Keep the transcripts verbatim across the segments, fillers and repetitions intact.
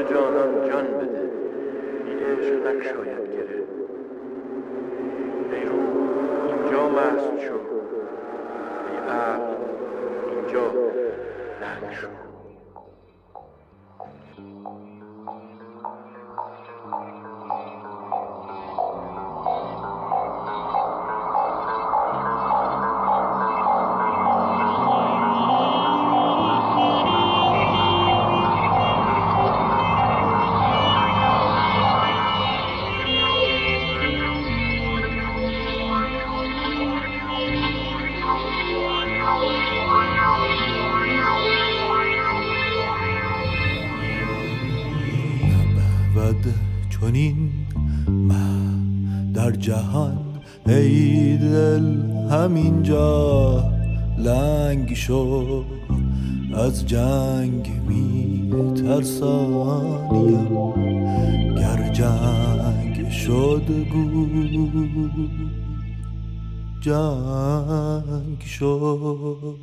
جانان جان بده، بی عشق نشاید گره. ای روح اینجا مست شو، ای عقل اینجا لنگ شو. چنین من در جهان ای دل همینجا لنگ شو، از جنگ می ترسانیم گر جنگ شد گو جنگ شد.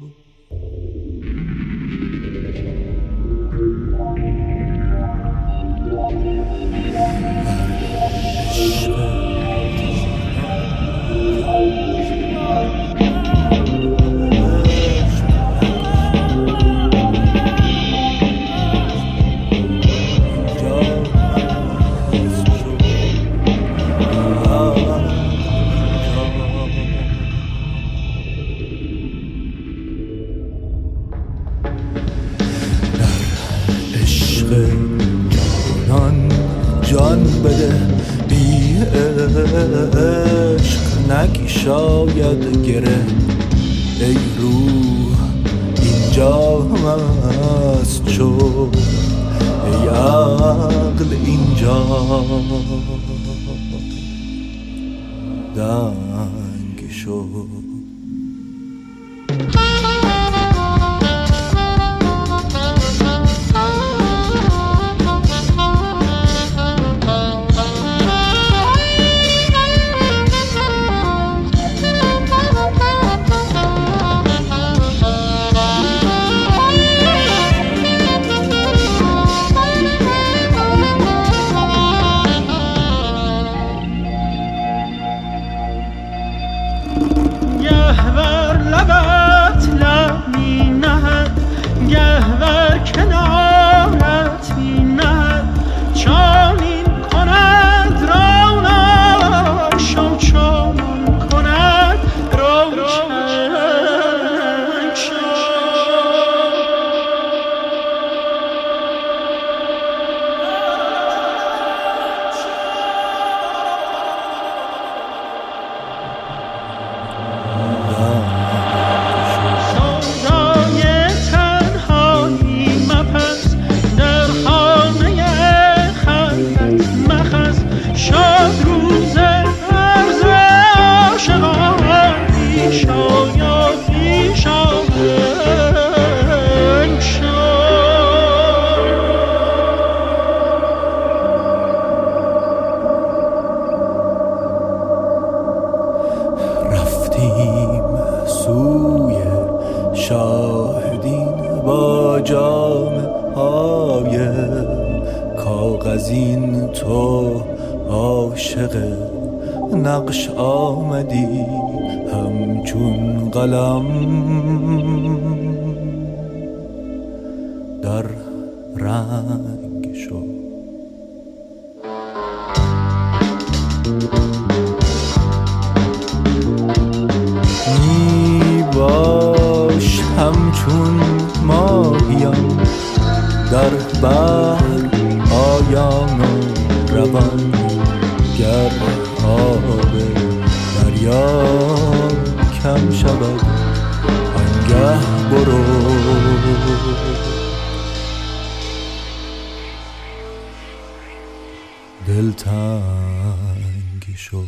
جان بده، بی عشق نگی شاید گره. ای روح اینجا مست شو، ای عقل اینجا دنگ شو. شاهدین با جام های کاغذین، تو عاشق نقش آمدی همچون قلم در رنگ شو. می باش همچون ماهیان در بحر آیان و روان، گر آب دریا کم شود آنگه برو دلتنگ شو.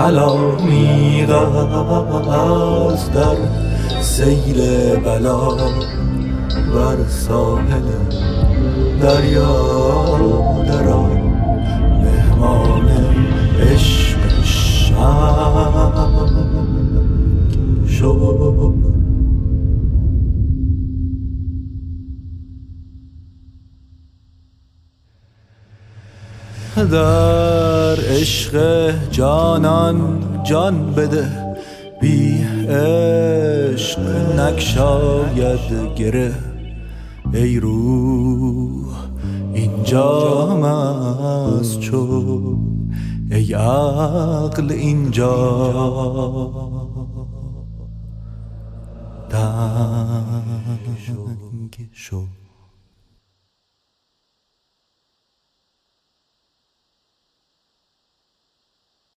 کلامی از در سیل بلا بر ساحل دریا درآ مهمان عشق شب شو. در عشق جانان جان بده، بی عشق نگشاید گره. ای روح اینجا مست شو، ای عقل اینجا تنگ شو.